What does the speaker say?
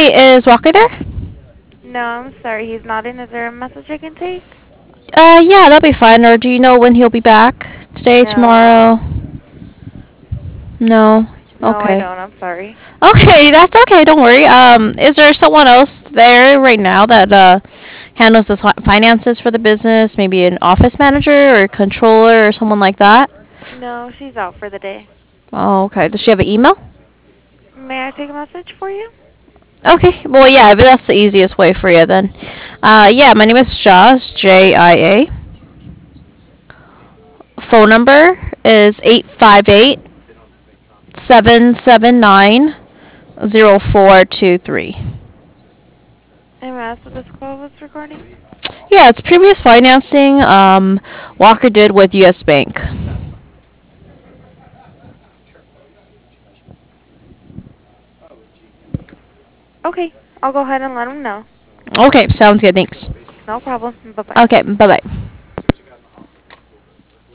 Hi, is Walker there? No, I'm sorry, he's not in. Is there a message I can take? Yeah, that'll be fine. Or do you know when he'll be back? Today, No. tomorrow? No. No, I Okay. don't. I'm sorry. Okay, that's okay. Don't worry. Is there someone else there right now that handles the finances for the business? Maybe an office manager or a controller or someone like that? No, she's out for the day. Oh, okay. Does she have an email? May I take a message for you? Okay. Well, yeah, but that's the easiest way for you then. Yeah, my name is Jas, Jia. Phone number is 858-779-0423. And may I ask what this call was recording? Yeah, it's previous financing Walker did with US Bank. Okay, I'll go ahead and let him know. Okay, sounds good. Thanks. No problem. Bye-bye. Okay, bye-bye.